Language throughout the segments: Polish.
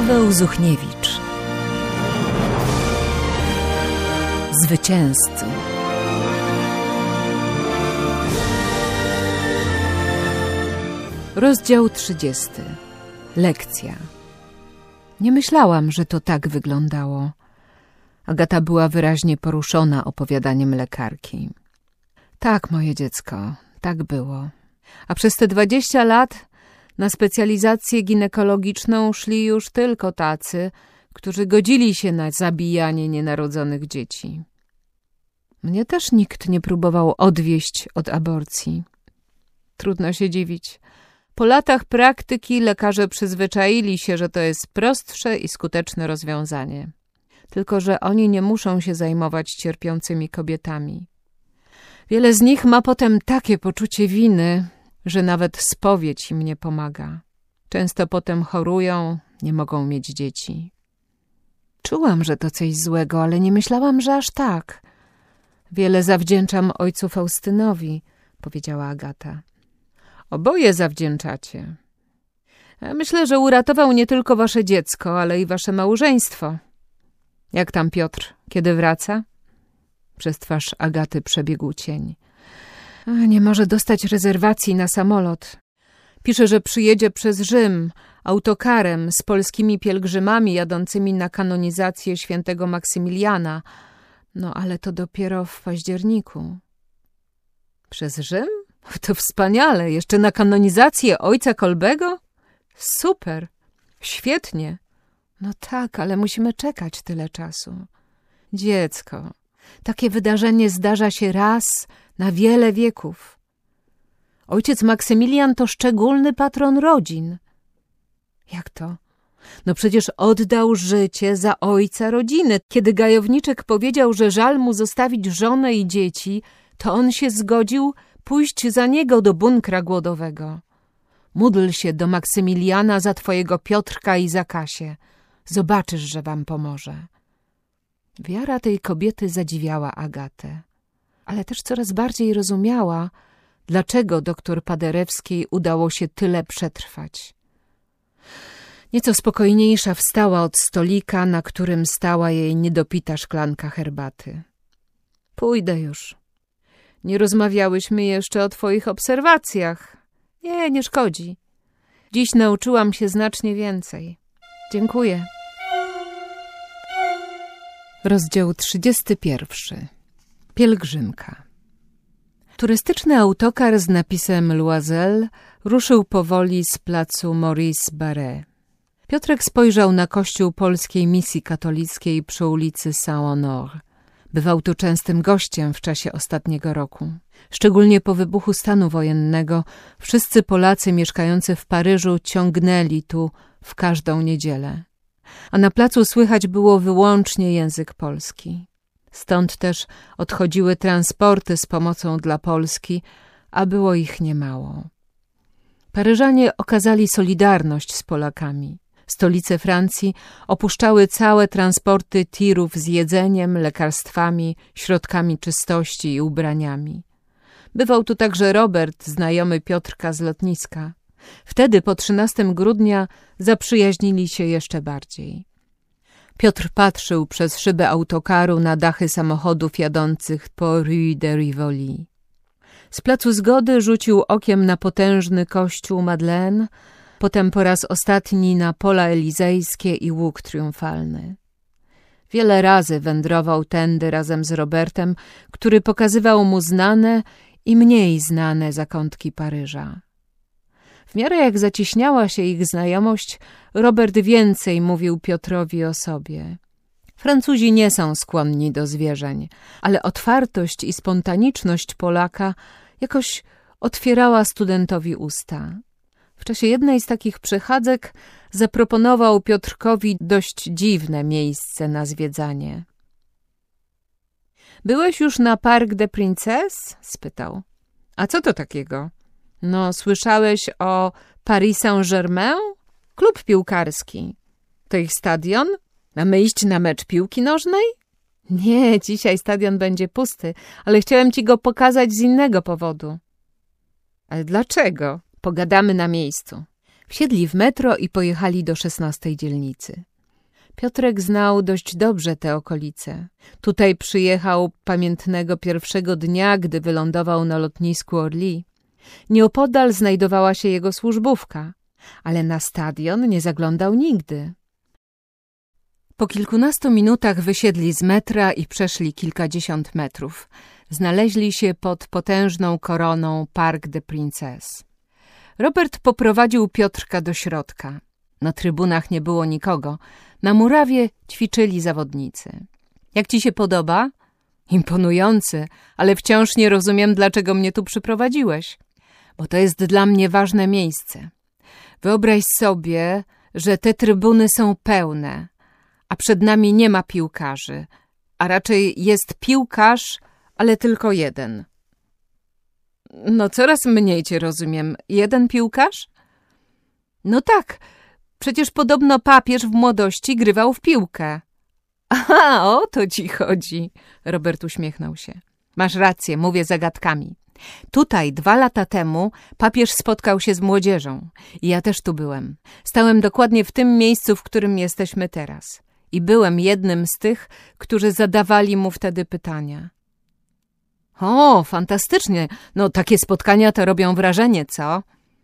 Paweł Zuchniewicz. Zwycięzcy. Rozdział 30. Lekcja. Nie myślałam, że to tak wyglądało. Agata była wyraźnie poruszona opowiadaniem lekarki. Tak, moje dziecko, tak było. A przez te 20 lat na specjalizację ginekologiczną szli już tylko tacy, którzy godzili się na zabijanie nienarodzonych dzieci. Mnie też nikt nie próbował odwieść od aborcji. Trudno się dziwić. Po latach praktyki lekarze przyzwyczaili się, że to jest prostsze i skuteczne rozwiązanie. Tylko że oni nie muszą się zajmować cierpiącymi kobietami. Wiele z nich ma potem takie poczucie winy, że nawet spowiedź im nie pomaga. Często potem chorują, nie mogą mieć dzieci. Czułam, że to coś złego, ale nie myślałam, że aż tak. Wiele zawdzięczam ojcu Faustynowi, powiedziała Agata. Oboje zawdzięczacie. Myślę, że uratował nie tylko wasze dziecko, ale i wasze małżeństwo. Jak tam Piotr, kiedy wraca? Przez twarz Agaty przebiegł cień. Nie może dostać rezerwacji na samolot. Pisze, że przyjedzie przez Rzym autokarem z polskimi pielgrzymami jadącymi na kanonizację świętego Maksymiliana. No ale to dopiero w październiku. Przez Rzym? To wspaniale. Jeszcze na kanonizację ojca Kolbego? Super. Świetnie. No tak, ale musimy czekać tyle czasu. Dziecko, takie wydarzenie zdarza się raz na wiele wieków. Ojciec Maksymilian to szczególny patron rodzin. Jak to? No przecież oddał życie za ojca rodziny. Kiedy Gajowniczek powiedział, że żal mu zostawić żonę i dzieci, to on się zgodził pójść za niego do bunkra głodowego. Módl się do Maksymiliana za twojego Piotrka i za Kasię. Zobaczysz, że wam pomoże. Wiara tej kobiety zadziwiała Agatę, ale też coraz bardziej rozumiała, dlaczego doktor Paderewskiej udało się tyle przetrwać. Nieco spokojniejsza wstała od stolika, na którym stała jej niedopita szklanka herbaty. Pójdę już. Nie rozmawiałyśmy jeszcze o twoich obserwacjach. Nie szkodzi. Dziś nauczyłam się znacznie więcej. Dziękuję. Rozdział 31. Pielgrzymka. Turystyczny autokar z napisem Loisel ruszył powoli z placu Maurice Barré. Piotrek spojrzał na kościół polskiej misji katolickiej przy ulicy Saint-Honore. Bywał tu częstym gościem w czasie ostatniego roku. Szczególnie po wybuchu stanu wojennego wszyscy Polacy mieszkający w Paryżu ciągnęli tu w każdą niedzielę. A na placu słychać było wyłącznie język polski. Stąd też odchodziły transporty z pomocą dla Polski, a było ich niemało. Paryżanie okazali solidarność z Polakami. Stolice Francji opuszczały całe transporty tirów z jedzeniem, lekarstwami, środkami czystości i ubraniami. Bywał tu także Robert, znajomy Piotrka z lotniska. Wtedy po 13 grudnia zaprzyjaźnili się jeszcze bardziej. Piotr patrzył przez szybę autokaru na dachy samochodów jadących po Rue de Rivoli. Z placu Zgody rzucił okiem na potężny kościół Madeleine, potem po raz ostatni na pola elizejskie i łuk triumfalny. Wiele razy wędrował tędy razem z Robertem, który pokazywał mu znane i mniej znane zakątki Paryża. W miarę jak zacieśniała się ich znajomość, Robert więcej mówił Piotrowi o sobie. Francuzi nie są skłonni do zwierzeń, ale otwartość i spontaniczność Polaka jakoś otwierała studentowi usta. W czasie jednej z takich przechadzek zaproponował Piotrkowi dość dziwne miejsce na zwiedzanie. — Byłeś już na Parc des Princesses? — spytał. — A co to takiego? — No, słyszałeś o Paris Saint-Germain? Klub piłkarski. — To ich stadion? Mamy iść na mecz piłki nożnej? — Nie, dzisiaj stadion będzie pusty, ale chciałem ci go pokazać z innego powodu. — Ale dlaczego? Pogadamy na miejscu. Wsiedli w metro i pojechali do 16 dzielnicy. Piotrek znał dość dobrze te okolice. Tutaj przyjechał pamiętnego pierwszego dnia, gdy wylądował na lotnisku Orly. Nieopodal znajdowała się jego służbówka, ale na stadion nie zaglądał nigdy. Po kilkunastu minutach wysiedli z metra i przeszli kilkadziesiąt metrów. Znaleźli się pod potężną koroną Parc des Princes. Robert poprowadził Piotrka do środka. Na trybunach nie było nikogo. Na murawie ćwiczyli zawodnicy. Jak ci się podoba? Imponujący, ale wciąż nie rozumiem, dlaczego mnie tu przyprowadziłeś. Bo to jest dla mnie ważne miejsce. Wyobraź sobie, że te trybuny są pełne, a przed nami nie ma piłkarzy, a raczej jest piłkarz, ale tylko jeden. No coraz mniej cię rozumiem. Jeden piłkarz? No tak, przecież podobno papież w młodości grywał w piłkę. Aha, o to ci chodzi. Robert uśmiechnął się. Masz rację, mówię zagadkami. Tutaj 2 lata temu papież spotkał się z młodzieżą. I ja też tu byłem. Stałem dokładnie w tym miejscu, w którym jesteśmy teraz. I byłem jednym z tych, którzy zadawali mu wtedy pytania. O, fantastycznie. No takie spotkania to robią wrażenie, co?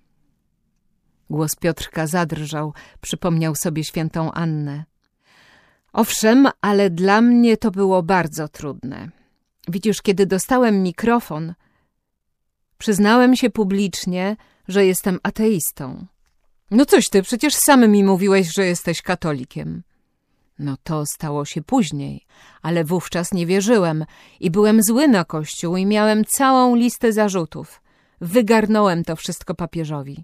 Głos Piotrka zadrżał. Przypomniał sobie świętą Annę. Owszem, ale dla mnie to było bardzo trudne. Widzisz, kiedy dostałem mikrofon, przyznałem się publicznie, że jestem ateistą. No coś ty, przecież sam mi mówiłeś, że jesteś katolikiem. No to stało się później, ale wówczas nie wierzyłem i byłem zły na Kościół i miałem całą listę zarzutów. Wygarnąłem to wszystko papieżowi.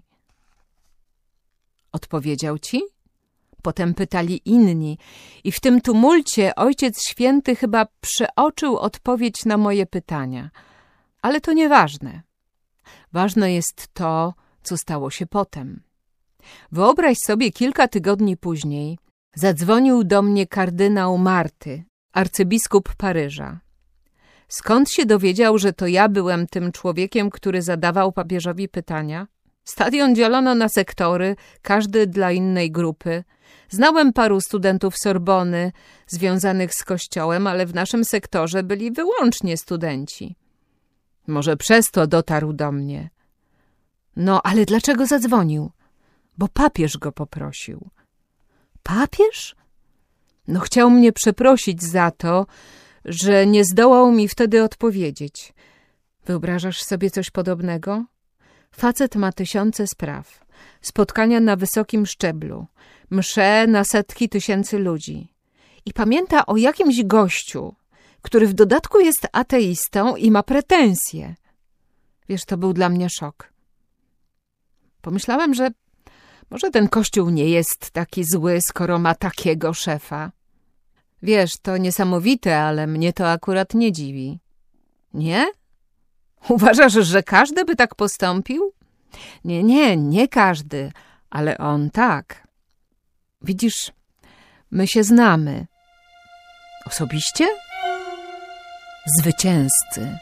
Odpowiedział ci? Potem pytali inni i w tym tumulcie Ojciec Święty chyba przeoczył odpowiedź na moje pytania. Ale to nieważne. Ważne jest to, co stało się potem. Wyobraź sobie, kilka tygodni później zadzwonił do mnie kardynał Marty, arcybiskup Paryża. Skąd się dowiedział, że to ja byłem tym człowiekiem, który zadawał papieżowi pytania? Stadion dzielono na sektory, każdy dla innej grupy. Znałem paru studentów Sorbony związanych z kościołem, ale w naszym sektorze byli wyłącznie studenci. Może przez to dotarł do mnie. No, ale dlaczego zadzwonił? Bo papież go poprosił. Papież? No, chciał mnie przeprosić za to, że nie zdołał mi wtedy odpowiedzieć. Wyobrażasz sobie coś podobnego? Facet ma 1000 spraw, spotkania na wysokim szczeblu, msze na setki tysięcy ludzi. I pamięta o jakimś gościu, który w dodatku jest ateistą i ma pretensje. Wiesz, to był dla mnie szok. Pomyślałem, że może ten kościół nie jest taki zły, skoro ma takiego szefa. Wiesz, to niesamowite, ale mnie to akurat nie dziwi. Nie? Uważasz, że każdy by tak postąpił? Nie każdy, ale on tak. Widzisz, my się znamy. Osobiście? Zwycięzcy.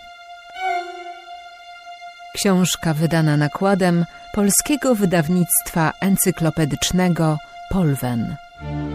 Książka wydana nakładem Polskiego Wydawnictwa Encyklopedycznego Polwen.